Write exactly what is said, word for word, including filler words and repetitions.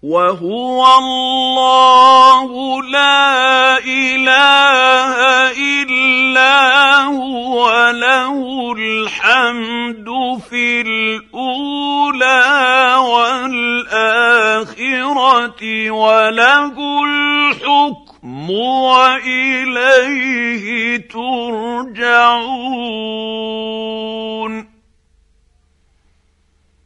وهو الله لا إله إلا هو له الحمد في الأولى والآخرة وله الحكم وإليه ترجعون.